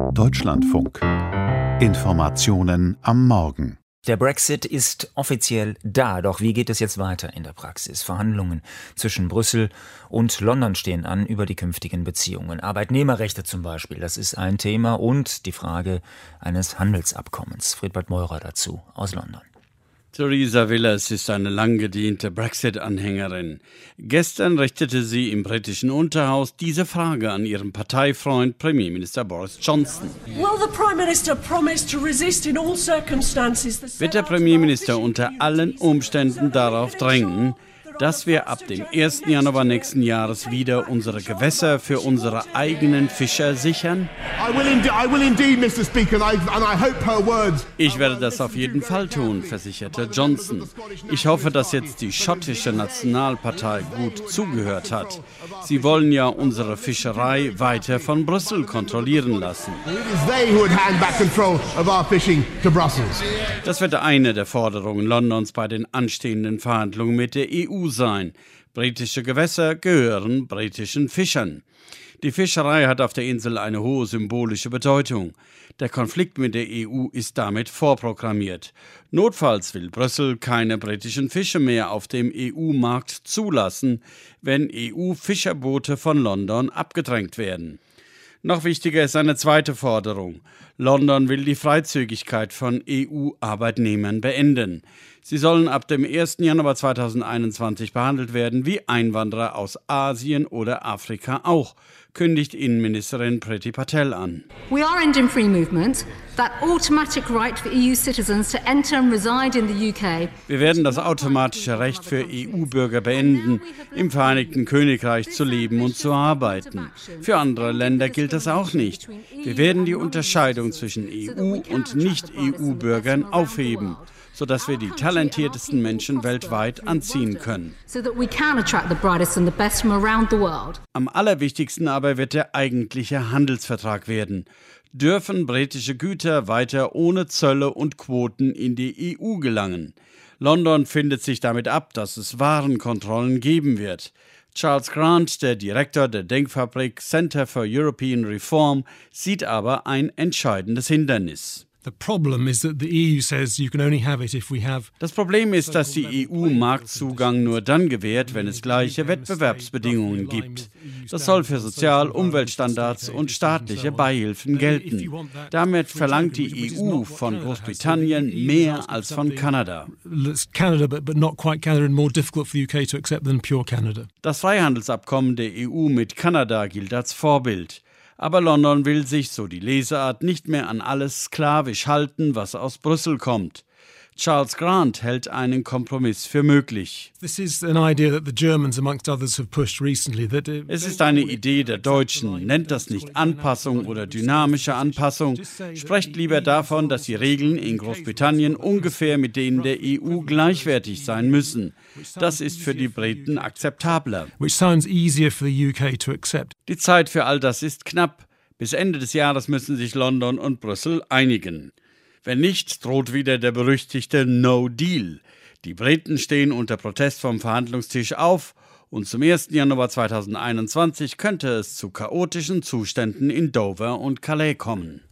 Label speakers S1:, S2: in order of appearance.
S1: Deutschlandfunk. Informationen am Morgen.
S2: Der Brexit ist offiziell da, doch wie geht es jetzt weiter in der Praxis? Verhandlungen zwischen Brüssel und London stehen an über die künftigen Beziehungen. Arbeitnehmerrechte zum Beispiel, das ist ein Thema, und die Frage eines Handelsabkommens. Friedbert Meurer dazu aus London.
S3: Theresa Willers ist eine lang gediente Brexit-Anhängerin. Gestern richtete sie im britischen Unterhaus diese Frage an ihren Parteifreund Premierminister Boris Johnson. Wird der Premierminister unter allen Umständen darauf drängen, dass wir ab dem 1. Januar nächsten Jahres wieder unsere Gewässer für unsere eigenen Fischer sichern? Ich werde das auf jeden Fall tun, versicherte Johnson. Ich hoffe, dass jetzt die schottische Nationalpartei gut zugehört hat. Sie wollen ja unsere Fischerei weiter von Brüssel kontrollieren lassen. Das wird eine der Forderungen Londons bei den anstehenden Verhandlungen mit der EU sein. Britische Gewässer gehören britischen Fischern. Die Fischerei hat auf der Insel eine hohe symbolische Bedeutung. Der Konflikt mit der EU ist damit vorprogrammiert. Notfalls will Brüssel keine britischen Fische mehr auf dem EU-Markt zulassen, wenn EU-Fischerboote von London abgedrängt werden. Noch wichtiger ist eine zweite Forderung. London will die Freizügigkeit von EU-Arbeitnehmern beenden. Sie sollen ab dem 1. Januar 2021 behandelt werden wie Einwanderer aus Asien oder Afrika auch, kündigt Innenministerin Priti Patel an.
S4: We are ending free movement, that automatic right for EU citizens to enter and reside in the UK.
S3: Wir werden das automatische Recht für EU-Bürger beenden, im Vereinigten Königreich zu leben und zu arbeiten. Für andere Länder gilt das auch nicht. Wir werden die Unterscheidung zwischen EU- und Nicht-EU-Bürgern aufheben, sodass wir die talentiertesten Menschen weltweit anziehen können. Am allerwichtigsten aber wird der eigentliche Handelsvertrag werden. Dürfen britische Güter weiter ohne Zölle und Quoten in die EU gelangen? London findet sich damit ab, dass es Warenkontrollen geben wird. Charles Grant, der Direktor der Denkfabrik Center for European Reform, sieht aber ein entscheidendes Hindernis. Das Problem ist, dass die EU Marktzugang nur dann gewährt, wenn es gleiche Wettbewerbsbedingungen gibt. Das soll für Sozial-, Umweltstandards und staatliche Beihilfen gelten. Damit verlangt die EU von Großbritannien mehr als von Kanada. Das Freihandelsabkommen der EU mit Kanada gilt als Vorbild. Aber London will sich, so die Leseart, nicht mehr an alles sklavisch halten, was aus Brüssel kommt. Charles Grant hält einen Kompromiss für möglich. Es ist eine Idee der Deutschen. Nennt das nicht Anpassung oder dynamische Anpassung. Sprecht lieber davon, dass die Regeln in Großbritannien ungefähr mit denen der EU gleichwertig sein müssen. Das ist für die Briten akzeptabler. Die Zeit für all das ist knapp. Bis Ende des Jahres müssen sich London und Brüssel einigen. Wenn nicht, droht wieder der berüchtigte No Deal. Die Briten stehen unter Protest vom Verhandlungstisch auf und zum 1. Januar 2021 könnte es zu chaotischen Zuständen in Dover und Calais kommen.